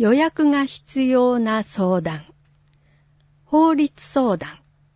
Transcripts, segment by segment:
予約が必要な相談。法律相談。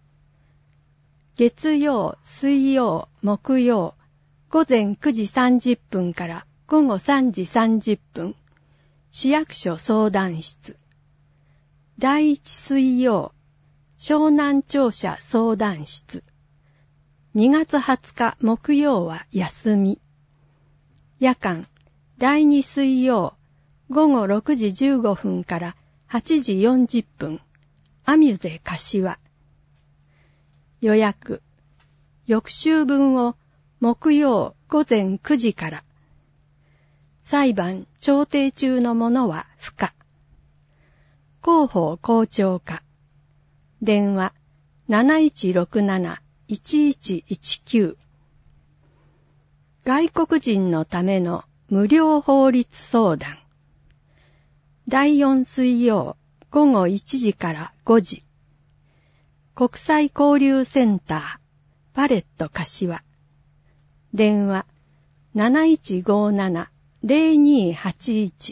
月曜、水曜、木曜、午前9時30分から午後3時30分、市役所相談室。第一水曜、湘南庁舎相談室。2月20日木曜は休み。夜間、第二水曜、午後6時15分から8時40分、アミュゼ柏。予約。翌週分を木曜午前9時から。裁判調停中のものは不可。広報校長課。電話 7167-1119。外国人のための無料法律相談。第4水曜午後1時から5時。国際交流センターパレット柏。電話 7157-0281。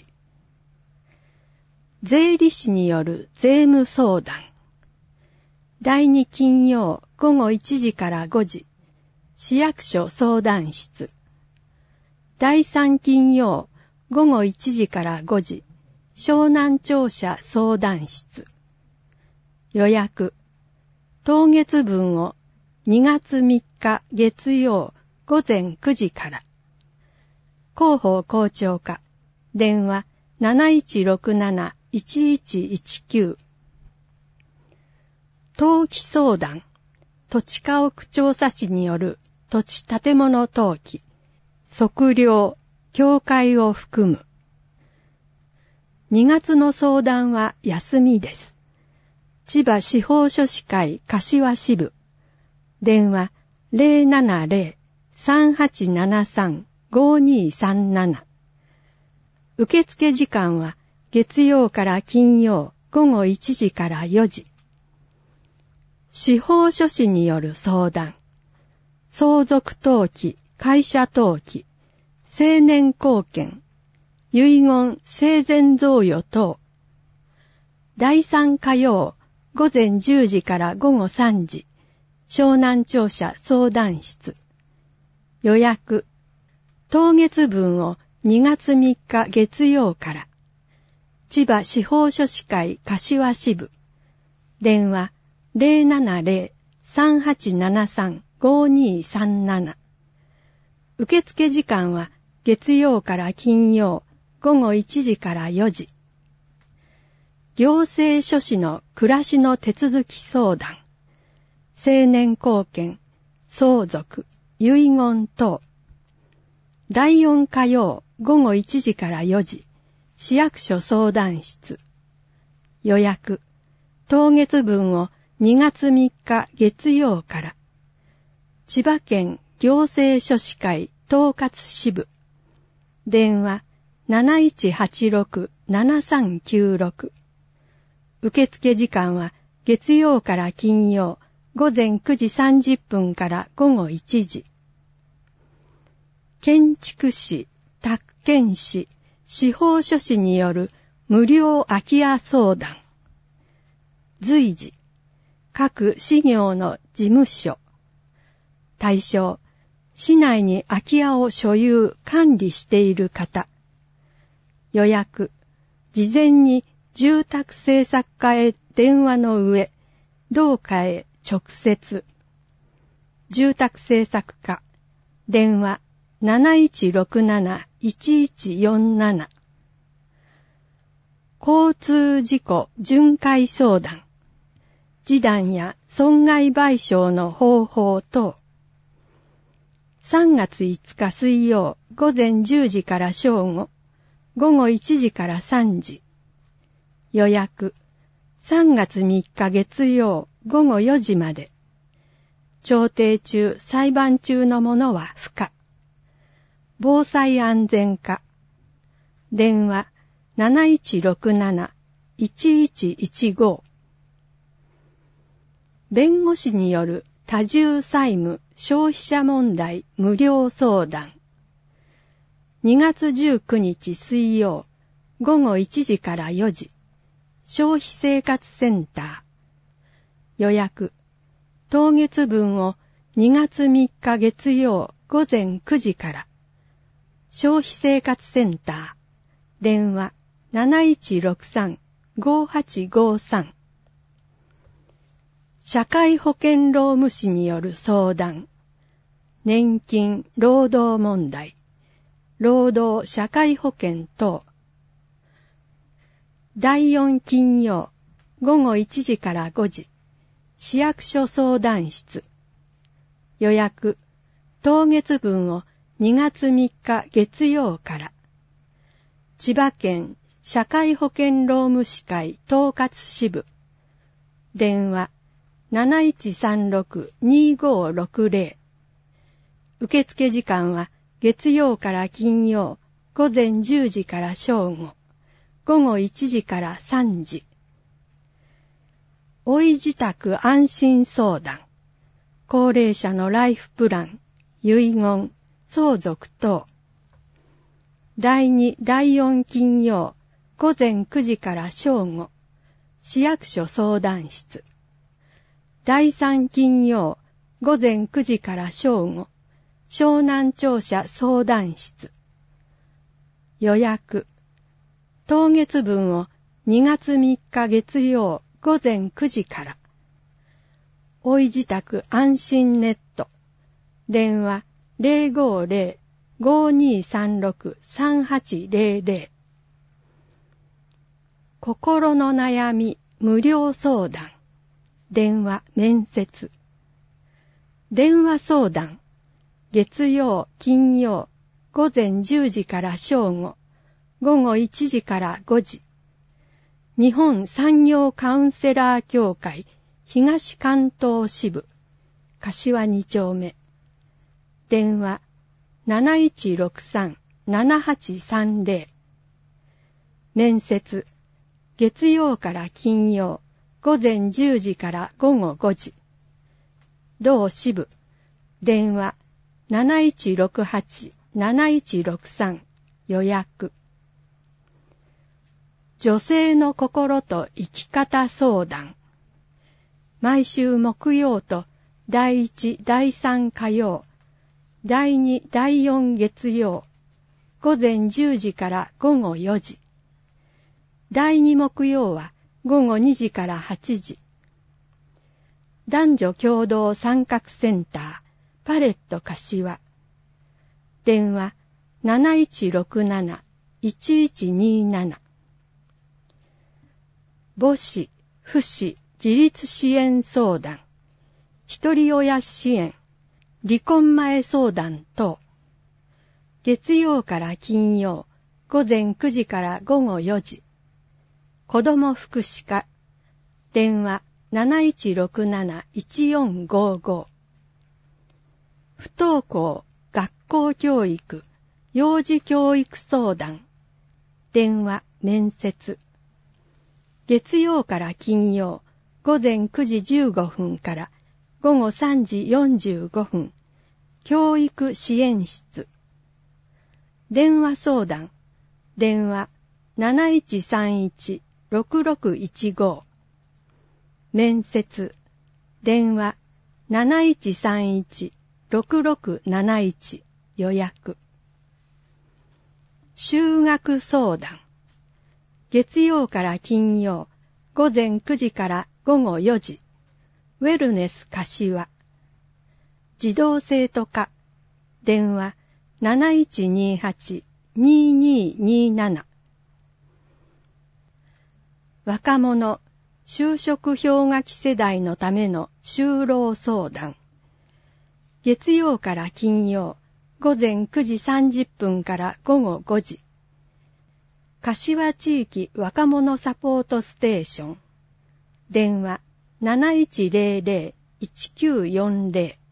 税理士による税務相談。第2金曜午後1時から5時。市役所相談室。第3金曜午後1時から5時。湘南庁舎相談室。予約。当月分を2月3日月曜午前9時から。広報校長課。電話 7167-1119。登記相談。土地家屋調査士による土地建物登記。測量、協会を含む。2月の相談は休みです。千葉司法書士会柏支部。電話 070-3873-5237。受付時間は月曜から金曜午後1時から4時。司法書士による相談。相続登記、会社登記、成年後見、遺言、生前贈与等。第3火曜午前10時から午後3時。湘南庁舎相談室。予約。当月分を2月3日月曜から。千葉司法書士会柏支部。電話 070-3873-5237。受付時間は月曜から金曜午後1時から4時。行政書士の暮らしの手続き相談。成年後見、相続、遺言等。第4火曜午後1時から4時。市役所相談室。予約。当月分を2月3日月曜から。千葉県行政書士会統括支部。電話 7186-7396。受付時間は月曜から金曜午前9時30分から午後1時。建築士、宅建士、司法書士による無料空き家相談。随時、各事業の事務所。対象、市内に空き家を所有、管理している方。予約、事前に住宅政策課へ電話の上、同課へ直接。住宅政策課、電話 7167-1147。交通事故巡回相談。示談や損害賠償の方法等。3月5日水曜午前10時から正午、午後1時から3時。予約。3月3日月曜午後4時まで。調停中、裁判中のものは不可。防災安全課。電話 7167-1115。弁護士による多重債務消費者問題無料相談。2月19日水曜午後1時から4時、消費生活センター。予約、当月分を2月3日月曜午前9時から。消費生活センター。電話 7163-5853。社会保険労務士による相談。年金、労働問題、労働社会保険等。第4金曜午後1時から5時、市役所相談室。予約、当月分を2月3日月曜から。千葉県社会保険労務士会統括支部。電話 7136-2560。受付時間は月曜から金曜午前10時から正午、午後1時から3時。老い自宅安心相談。高齢者のライフプラン、遺言、相続等。第2、第4金曜午前9時から正午、市役所相談室。第3金曜午前9時から正午、湘南庁舎相談室。予約、当月分を2月3日月曜午前9時から。老い自宅安心ネット。電話 050-5236-3800。心の悩み無料相談。電話面接。電話相談。月曜、金曜、午前10時から正午、午後1時から5時。日本産業カウンセラー協会東関東支部、柏2丁目。電話 7163-7830。面接、月曜から金曜、午前10時から午後5時。同支部、電話7168-7163。予約。女性の心と生き方相談。毎週木曜と第1、第3火曜、第2、第4月曜、午前10時から午後4時。第2木曜は午後2時から8時。男女共同参画センター、パレット柏。電話7167-1127。母子、父子、自立支援相談。一人親支援、離婚前相談等。月曜から金曜、午前9時から午後4時。子ども福祉課。電話7167-1455。不登校、学校教育、幼児教育相談。電話、面接。月曜から金曜、午前9時15分から午後3時45分、教育支援室。電話相談。電話7131-6615。面接。電話7131-6671。予約。就学相談。月曜から金曜、午前9時から午後4時。ウェルネス柏。児童生徒課。電話7128-2227。若者、就職氷河期世代のための就労相談。月曜から金曜、午前9時30分から午後5時。柏地域若者サポートステーション。電話7100-1940。